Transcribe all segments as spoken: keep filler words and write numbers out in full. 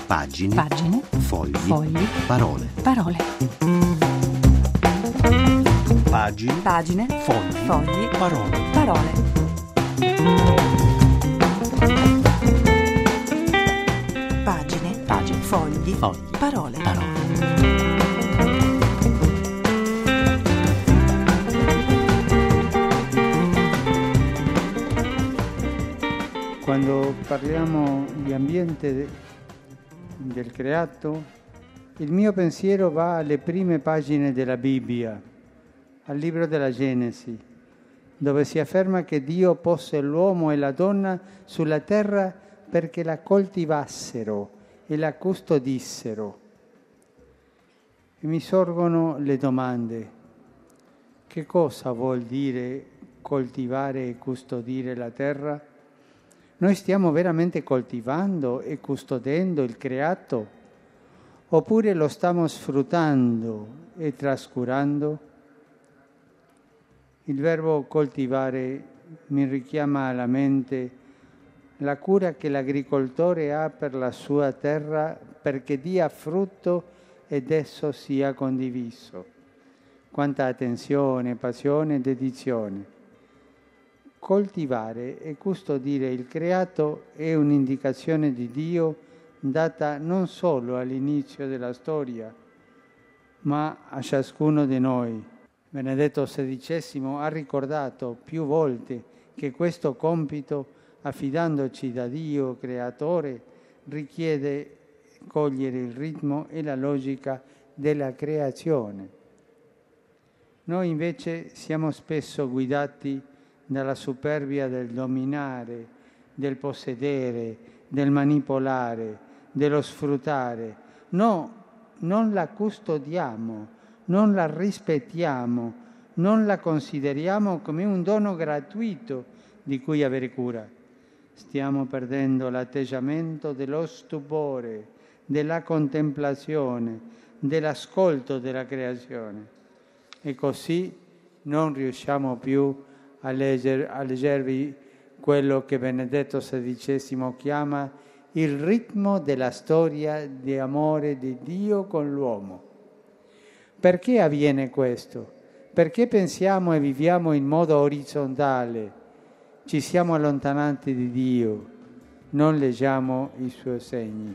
Pagine. Pagine. Fogli. Fogli. Parole. Parole. Pagine. Pagine. Fogli. Fogli. Parole. Parole. Pagine. Pagine. Fogli. Fogli. Parole. Parole. Quando parliamo di ambiente de- del creato, il mio pensiero va alle prime pagine della Bibbia, al libro della Genesi, dove si afferma che Dio pose l'uomo e la donna sulla terra perché la coltivassero e la custodissero. E mi sorgono le domande. Che cosa vuol dire coltivare e custodire la terra? Noi stiamo veramente coltivando e custodendo il creato? Oppure lo stiamo sfruttando e trascurando? Il verbo coltivare mi richiama alla mente la cura che l'agricoltore ha per la sua terra perché dia frutto ed esso sia condiviso. Quanta attenzione, passione e dedizione. Coltivare e custodire il creato è un'indicazione di Dio data non solo all'inizio della storia, ma a ciascuno di noi. Benedetto sedicesimo ha ricordato più volte che questo compito, affidandoci da Dio creatore, richiede cogliere il ritmo e la logica della creazione. Noi invece siamo spesso guidati dalla superbia del dominare, del possedere, del manipolare, dello sfruttare. No, non la custodiamo, non la rispettiamo, non la consideriamo come un dono gratuito di cui avere cura. Stiamo perdendo l'atteggiamento dello stupore, della contemplazione, dell'ascolto della creazione. E così non riusciamo più a, legger, a leggervi quello che Benedetto sedicesimo chiama il ritmo della storia di amore di Dio con l'uomo. Perché avviene questo? Perché pensiamo e viviamo in modo orizzontale, ci siamo allontanati di Dio, non leggiamo i suoi segni.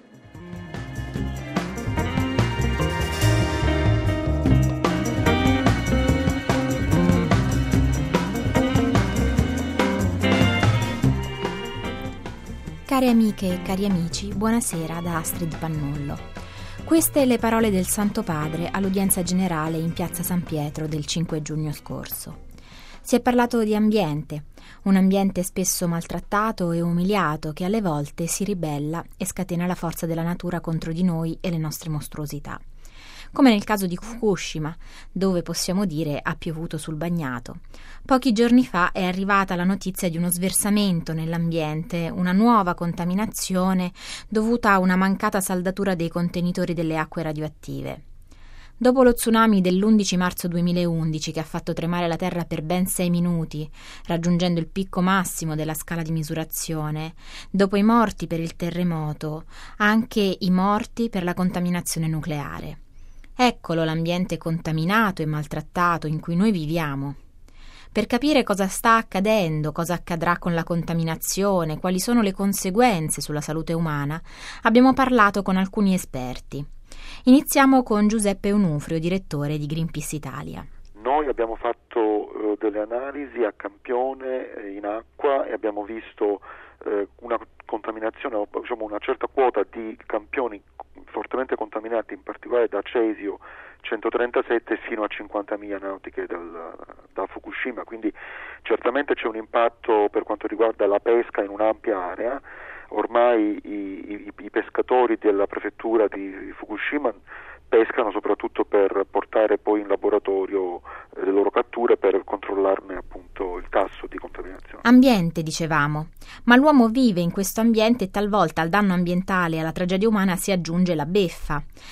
Care amiche e cari amici, buonasera da Astrid Pannullo. Queste le parole del Santo Padre all'udienza generale in Piazza San Pietro del cinque giugno scorso. Si è parlato di ambiente, un ambiente spesso maltrattato e umiliato che alle volte si ribella e scatena la forza della natura contro di noi e le nostre mostruosità. Come nel caso di Fukushima, dove possiamo dire ha piovuto sul bagnato. Pochi giorni fa è arrivata la notizia di uno sversamento nell'ambiente, una nuova contaminazione dovuta a una mancata saldatura dei contenitori delle acque radioattive. Dopo lo tsunami dell'undici marzo duemilaundici che ha fatto tremare la Terra per ben sei minuti, raggiungendo il picco massimo della scala di misurazione, dopo i morti per il terremoto, anche i morti per la contaminazione nucleare. Eccolo l'ambiente contaminato e maltrattato in cui noi viviamo. Per capire cosa sta accadendo, cosa accadrà con la contaminazione, quali sono le conseguenze sulla salute umana, abbiamo parlato con alcuni esperti. Iniziamo con Giuseppe Onufrio, direttore di Greenpeace Italia. Noi abbiamo fatto eh, delle analisi a campione eh, in acqua e abbiamo visto eh, una contaminazione, diciamo una certa quota di campioni fortemente contaminati, in particolare da cesio centotrentasette fino a cinquanta miglia nautiche dal, da Fukushima, quindi certamente c'è un impatto per quanto riguarda la pesca in un'ampia area. Ormai i, i, i pescatori della prefettura di Fukushima pescano soprattutto per portare poi in laboratorio le loro catture per controllarne appunto il tasso di contaminazione. Ambiente, dicevamo, ma l'uomo vive in questo ambiente e talvolta al danno ambientale e alla tragedia umana si aggiunge la beffa.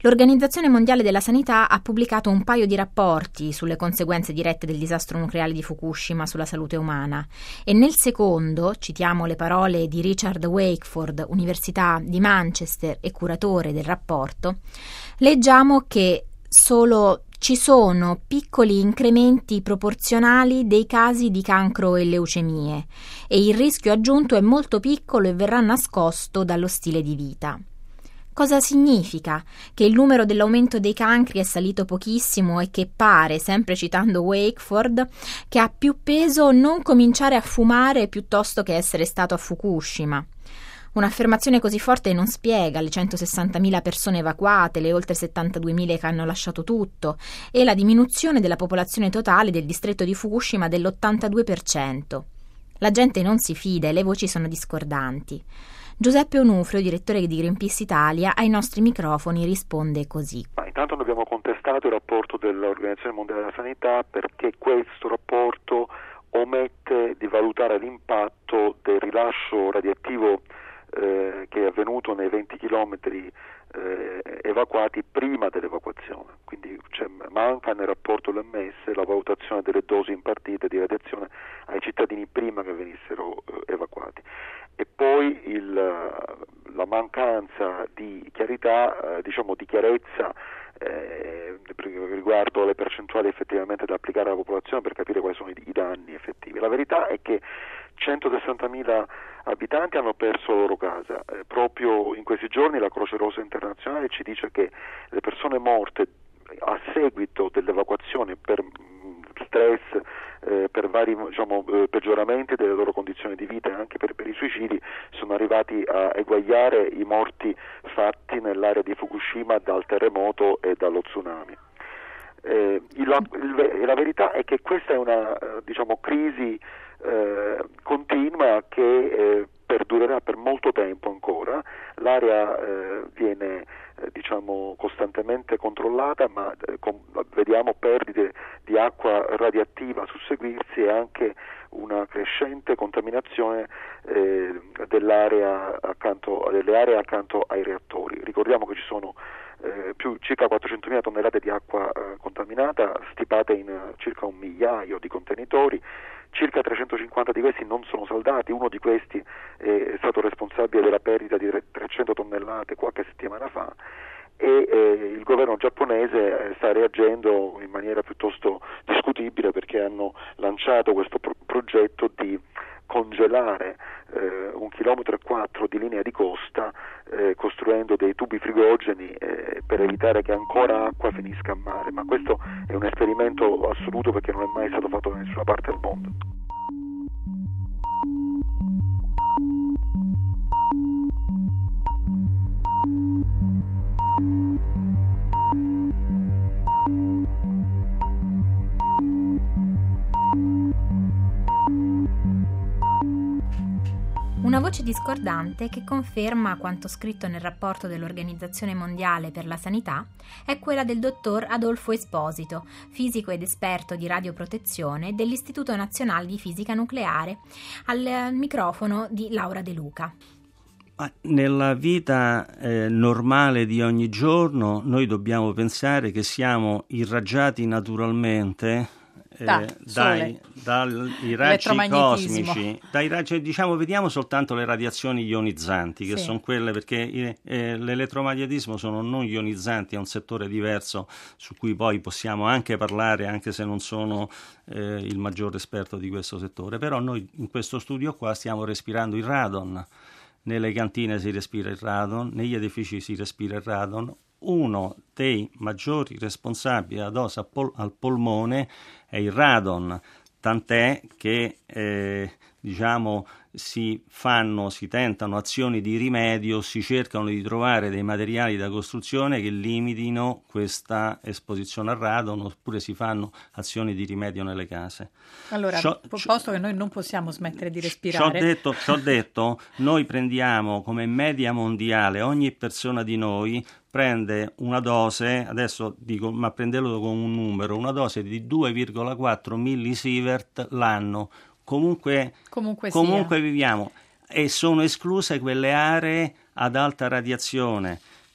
L'Organizzazione Mondiale della Sanità ha pubblicato un paio di rapporti sulle conseguenze dirette del disastro nucleare di Fukushima sulla salute umana e nel secondo, citiamo le parole di Richard Wakeford, Università di Manchester e curatore del rapporto, leggiamo che solo ci sono piccoli incrementi proporzionali dei casi di cancro e leucemie e il rischio aggiunto è molto piccolo e verrà nascosto dallo stile di vita. Cosa significa? Che il numero dell'aumento dei cancri è salito pochissimo e che pare, sempre citando Wakeford, che ha più peso non cominciare a fumare piuttosto che essere stato a Fukushima. Un'affermazione così forte non spiega le centosessantamila persone evacuate, le oltre settantaduemila che hanno lasciato tutto e la diminuzione della popolazione totale del distretto di Fukushima dell'ottantadue per cento. La gente non si fida e le voci sono discordanti. Giuseppe Onufrio, direttore di Greenpeace Italia, ai nostri microfoni risponde così. Ma intanto noi abbiamo contestato il rapporto dell'Organizzazione Mondiale della Sanità perché questo rapporto omette di valutare l'impatto del rilascio radioattivo eh, che è avvenuto nei venti chilometri eh, evacuati prima dell'evacuazione. Quindi cioè, manca nel rapporto dell'O M S la valutazione delle dosi impartite di radiazione ai cittadini prima che venissero eh, evacuati. E poi il, la mancanza di chiarità, eh, diciamo di chiarezza eh, riguardo alle percentuali effettivamente da applicare alla popolazione per capire quali sono i, i danni effettivi. La verità è che centosessantamila abitanti hanno perso la loro casa. Eh, proprio in questi giorni la Croce Rosa Internazionale ci dice che le persone morte a seguito dell'evacuazione per stress, eh, per vari diciamo, eh, peggioramenti delle loro condizioni di vita e anche per, per i suicidi sono arrivati a eguagliare i morti fatti nell'area di Fukushima dal terremoto e dallo tsunami. Eh, il, il, la verità è che questa è una eh, diciamo, crisi eh, continua che eh, perdurerà per molto tempo ancora. L'area eh, viene eh, diciamo costantemente controllata, ma eh, com- vediamo perdite di acqua radioattiva a susseguirsi e anche una crescente contaminazione eh, dell'area accanto, delle aree accanto ai reattori. Ricordiamo che ci sono eh, più circa quattrocentomila tonnellate di acqua eh, contaminata stipate in uh, circa un migliaio di contenitori. Circa trecentocinquanta di questi non sono saldati, uno di questi è stato responsabile della perdita di trecento tonnellate qualche settimana fa e eh, il governo giapponese sta reagendo in maniera piuttosto discutibile perché hanno lanciato questo pro- progetto di congelare eh, un chilometro e quattro di linea di costa eh, costruendo dei tubi frigogeni eh, per evitare che ancora acqua finisca a mare, ma questo è un esperimento assoluto perché non è mai stato fatto da nessuna parte del mondo. Una voce discordante che conferma quanto scritto nel rapporto dell'Organizzazione Mondiale per la Sanità è quella del dottor Adolfo Esposito, fisico ed esperto di radioprotezione dell'Istituto Nazionale di Fisica Nucleare, al microfono di Laura De Luca. Nella vita eh, normale di ogni giorno noi dobbiamo pensare che siamo irraggiati naturalmente Da, Eh, dai, dai raggi cosmici, dai raggi, diciamo, vediamo soltanto le radiazioni ionizzanti, che sì. sono quelle perché eh, l'elettromagnetismo sono non ionizzanti, è un settore diverso su cui poi possiamo anche parlare, anche se non sono eh, il maggior esperto di questo settore, però noi in questo studio qua stiamo respirando il radon, nelle cantine si respira il radon, negli edifici si respira il radon. Uno dei maggiori responsabili ad dose al, pol- al polmone è il radon, tant'è che eh, diciamo si fanno, si tentano azioni di rimedio, si cercano di trovare dei materiali da costruzione che limitino questa esposizione al radon, oppure si fanno azioni di rimedio nelle case. Allora, Ciò, posto che noi non possiamo smettere di respirare. Ciò detto, ciò detto, noi prendiamo come media mondiale, ogni persona di noi prende una dose, adesso dico, ma prenderlo con un numero, una dose di due virgola quattro millisievert l'anno. Comunque, comunque, comunque viviamo, e sono escluse quelle aree ad alta radiazione, che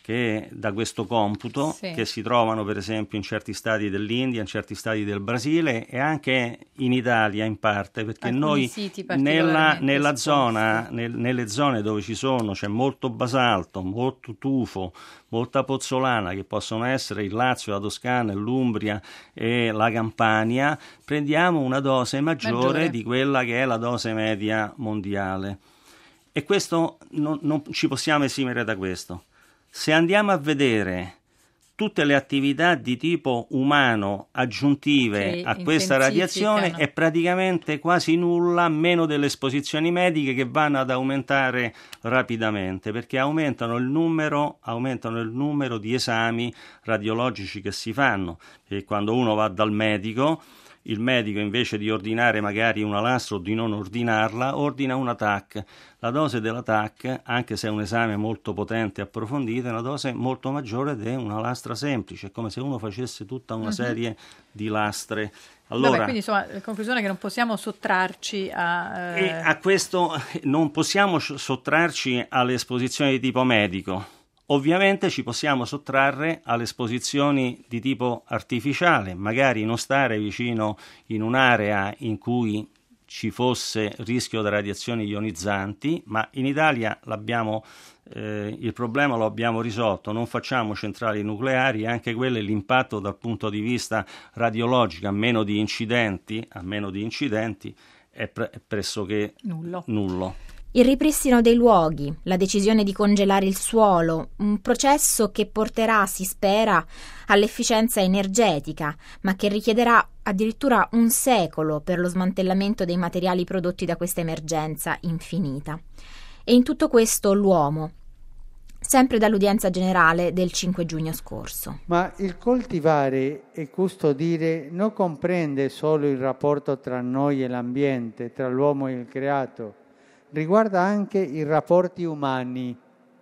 che da questo computo, sì. che si trovano per esempio in certi stati dell'India, in certi stati del Brasile e anche in Italia in parte, perché Alcuni noi nella, nella zona, nel, nelle zone dove ci sono c'è molto basalto, molto tufo, molta pozzolana, che possono essere il Lazio, la Toscana, l'Umbria e la Campania, prendiamo una dose maggiore, maggiore di quella che è la dose media mondiale. E questo non, non ci possiamo esimere da questo. Se andiamo a vedere tutte le attività di tipo umano aggiuntive che a questa radiazione, è praticamente quasi nulla, meno delle esposizioni mediche che vanno ad aumentare rapidamente, perché aumentano il numero, aumentano il numero di esami radiologici che si fanno. E quando uno va dal medico, il medico invece di ordinare magari una lastra o di non ordinarla, ordina una T A C. La dose della T A C, anche se è un esame molto potente e approfondito, è una dose molto maggiore di una lastra semplice, è come se uno facesse tutta una uh-huh. serie di lastre. Allora, Vabbè, quindi insomma la conclusione è che non possiamo sottrarci a... Eh... E a questo non possiamo sottrarci alle esposizioni di tipo medico. Ovviamente ci possiamo sottrarre alle esposizioni di tipo artificiale, magari non stare vicino in un'area in cui ci fosse rischio da radiazioni ionizzanti, ma in Italia l'abbiamo, eh, il problema lo abbiamo risolto, non facciamo centrali nucleari, anche quelle l'impatto dal punto di vista radiologico, a meno di incidenti, a meno di incidenti è, pre- è pressoché nullo. nullo. Il ripristino dei luoghi, la decisione di congelare il suolo, un processo che porterà, si spera, all'efficienza energetica, ma che richiederà addirittura un secolo per lo smantellamento dei materiali prodotti da questa emergenza infinita. E in tutto questo l'uomo, sempre dall'udienza generale del cinque giugno scorso. Ma il coltivare e custodire non comprende solo il rapporto tra noi e l'ambiente, tra l'uomo e il creato, riguarda anche i rapporti umani.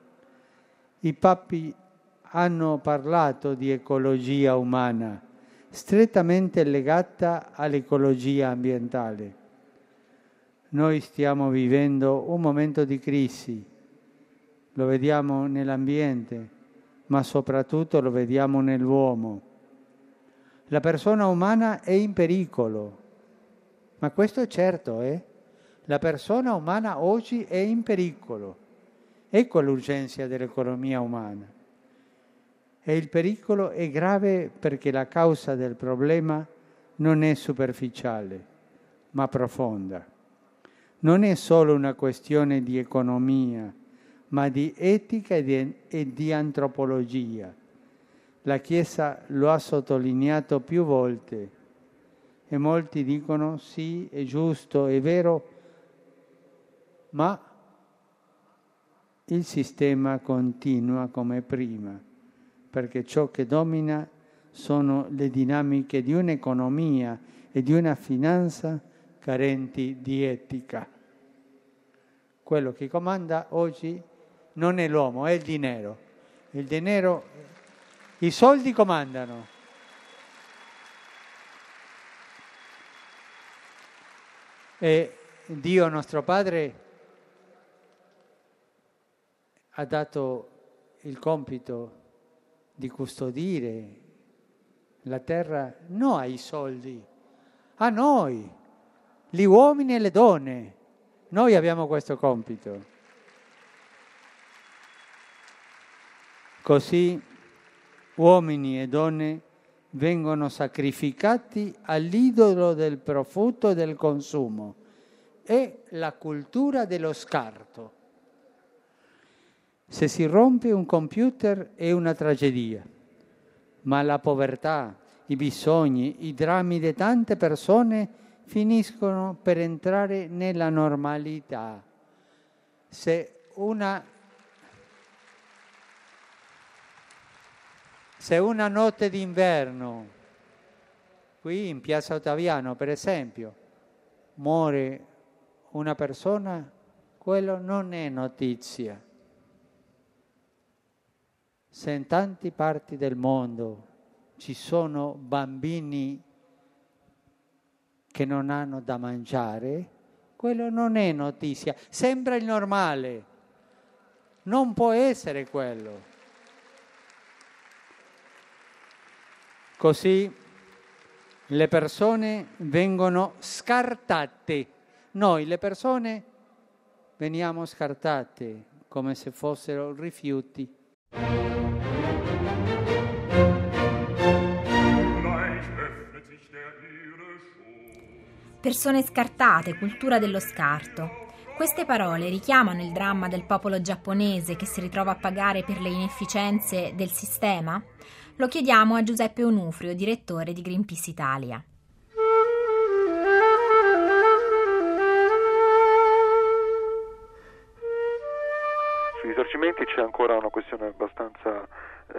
I papi hanno parlato di ecologia umana, strettamente legata all'ecologia ambientale. Noi stiamo vivendo un momento di crisi, lo vediamo nell'ambiente, ma soprattutto lo vediamo nell'uomo. La persona umana è in pericolo, ma questo è certo, eh? La persona umana oggi è in pericolo. Ecco l'urgenza dell'economia umana. E il pericolo è grave perché la causa del problema non è superficiale, ma profonda. Non è solo una questione di economia, ma di etica e di, e di antropologia. La Chiesa lo ha sottolineato più volte e molti dicono sì, è giusto, è vero, ma il sistema continua come prima, perché ciò che domina sono le dinamiche di un'economia e di una finanza carenti di etica. Quello che comanda oggi non è l'uomo, è il dinero. Il dinero, i soldi comandano. E Dio nostro Padre ha dato il compito di custodire la terra non ai soldi, a noi, gli uomini e le donne. Noi abbiamo questo compito. Così uomini e donne vengono sacrificati all'idolo del profitto e del consumo. È la cultura dello scarto. Se si rompe un computer è una tragedia, ma la povertà, i bisogni, i drammi di tante persone finiscono per entrare nella normalità. Se una, se una notte d'inverno, qui in Piazza Ottaviano per esempio, muore una persona, quello non è notizia. Se in tante parti del mondo ci sono bambini che non hanno da mangiare, quello non è notizia. Sembra il normale. Non può essere quello. Così le persone vengono scartate. Noi le persone veniamo scartate come se fossero rifiuti. Persone scartate, cultura dello scarto. Queste parole richiamano il dramma del popolo giapponese che si ritrova a pagare per le inefficienze del sistema? Lo chiediamo a Giuseppe Onufrio, direttore di Greenpeace Italia. Sui risarcimenti c'è ancora una questione abbastanza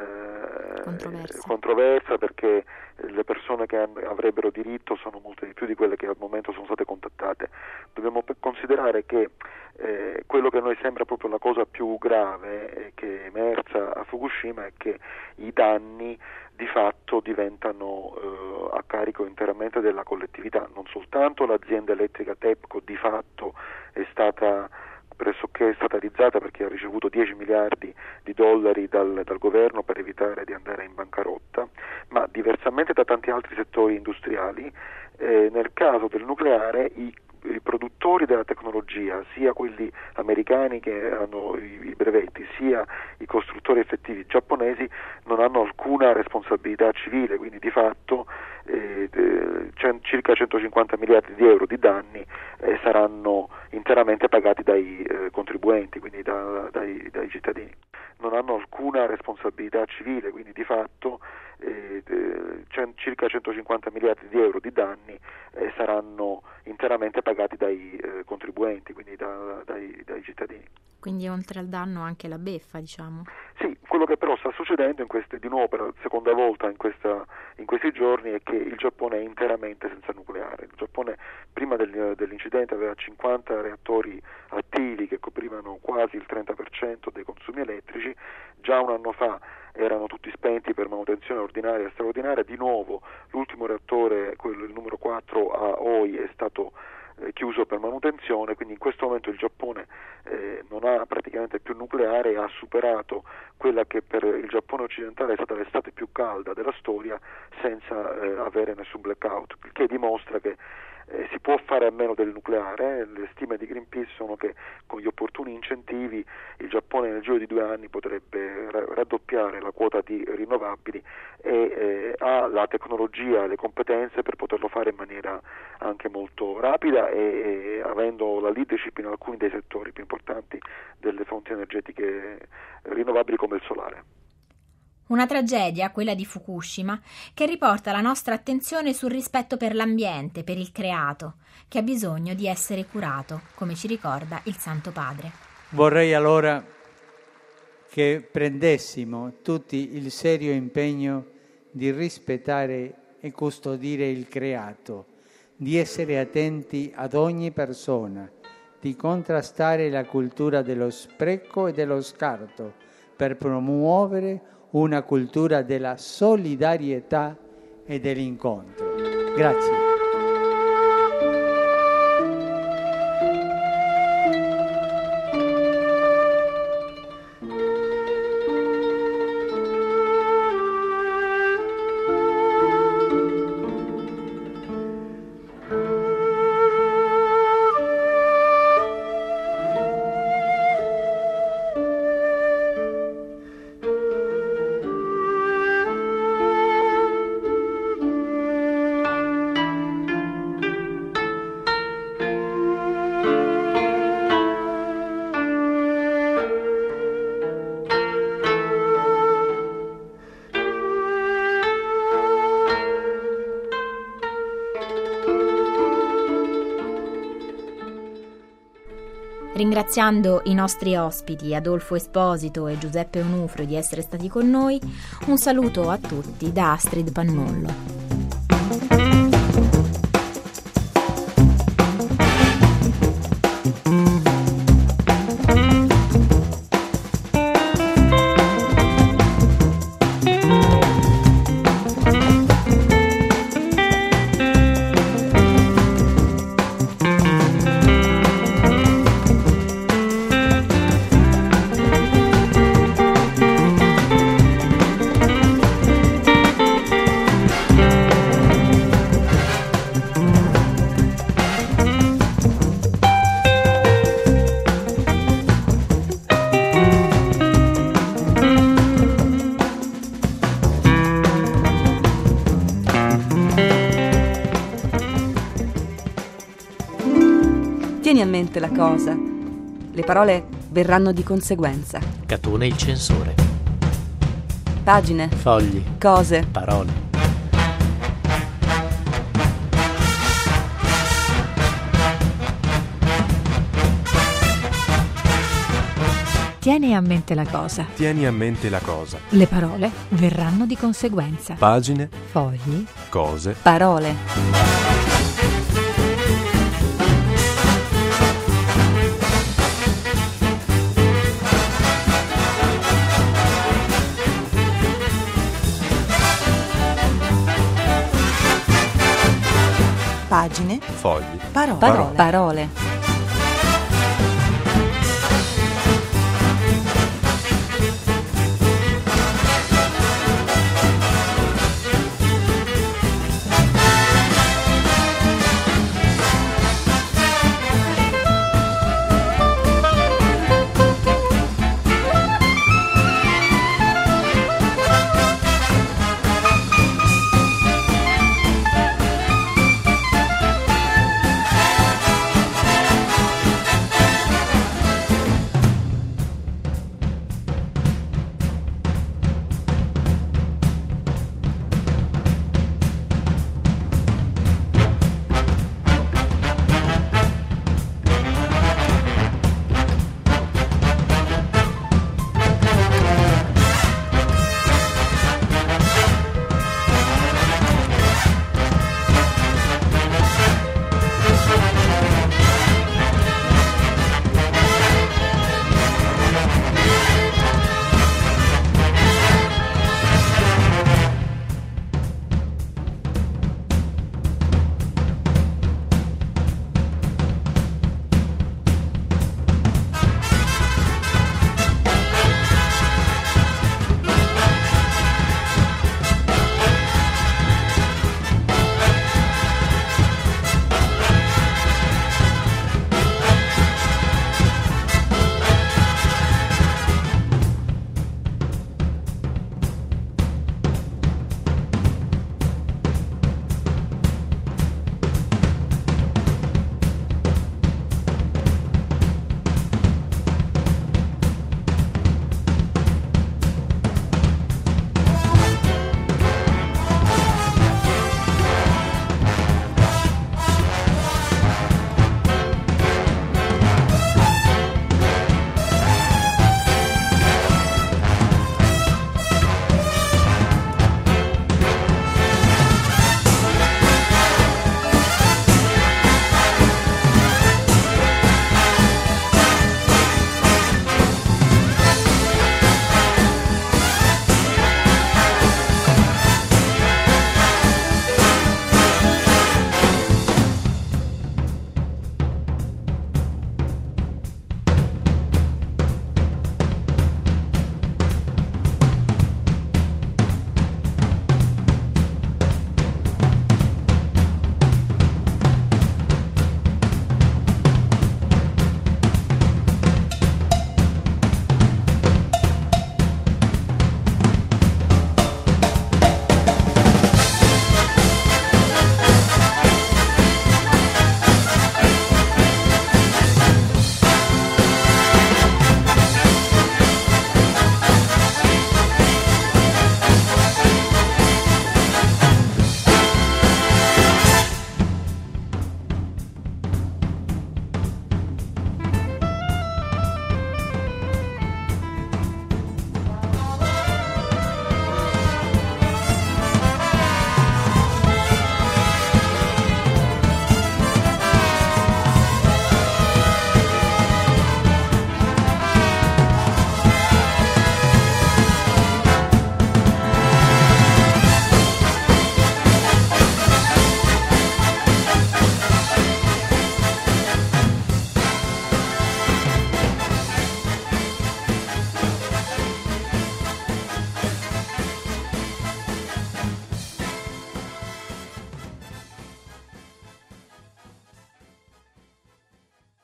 eh, controversa. controversa perché le persone che avrebbero diritto sono molte di più di quelle che al momento sono state contattate. Dobbiamo considerare che eh, quello che a noi sembra proprio la cosa più grave eh, che è emersa a Fukushima è che i danni di fatto diventano eh, a carico interamente della collettività. Non soltanto l'azienda elettrica TEPCO di fatto è stata pressoché statalizzata perché ha ricevuto dieci miliardi di dollari dal, dal governo per evitare di andare in bancarotta, ma diversamente da tanti altri settori industriali, eh, nel caso del nucleare i, i produttori della tecnologia, sia quelli americani che hanno i, i brevetti, sia i costruttori effettivi giapponesi, non hanno alcuna responsabilità civile, quindi di fatto eh, eh, circa centocinquanta miliardi di euro di danni eh, saranno interamente pagati dai eh, contribuenti, quindi da, dai, dai cittadini. Non hanno alcuna responsabilità civile, quindi di fatto eh, eh, circa centocinquanta miliardi di euro di danni eh, saranno interamente pagati dai eh, contribuenti, quindi da, dai, dai cittadini. Quindi oltre al danno anche la beffa, diciamo. Sì, quello che però sta succedendo in queste, di nuovo per la seconda volta in, questa, in questi giorni è che il Giappone è interamente senza nucleare. Il Giappone prima del, dell'incidente aveva cinquanta reattori attivi che coprivano quasi il trenta per cento dei consumi elettrici, già un anno fa erano tutti spenti per manutenzione ordinaria e straordinaria. Di nuovo l'ultimo reattore, quello il numero quattro a Oi, è stato eh, chiuso per manutenzione, quindi in questo momento il Giappone eh, non ha praticamente più nucleare e ha superato quella che per il Giappone occidentale è stata l'estate più calda della storia senza eh, avere nessun blackout, il che dimostra che Eh, si può fare a meno del nucleare. Le stime di Greenpeace sono che con gli opportuni incentivi il Giappone nel giro di due anni potrebbe ra- raddoppiare la quota di rinnovabili e eh, ha la tecnologia e le competenze per poterlo fare in maniera anche molto rapida e, e avendo la leadership in alcuni dei settori più importanti delle fonti energetiche rinnovabili come il solare. Una tragedia, quella di Fukushima, che riporta la nostra attenzione sul rispetto per l'ambiente, per il creato, che ha bisogno di essere curato, come ci ricorda il Santo Padre. Vorrei allora che prendessimo tutti il serio impegno di rispettare e custodire il creato, di essere attenti ad ogni persona, di contrastare la cultura dello spreco e dello scarto per promuovere una cultura della solidarietà e dell'incontro. Grazie. Ringraziando i nostri ospiti Adolfo Esposito e Giuseppe Onufrio di essere stati con noi, un saluto a tutti da Astrid Pannollo. Tieni a mente la cosa. Le parole verranno di conseguenza. Catone il censore. Pagine. Fogli. Cose. Parole. Tieni a mente la cosa. Tieni a mente la cosa. Le parole verranno di conseguenza. Pagine. Fogli. Cose. Parole. Pagine. Fogli. Parole. Parole. Parole.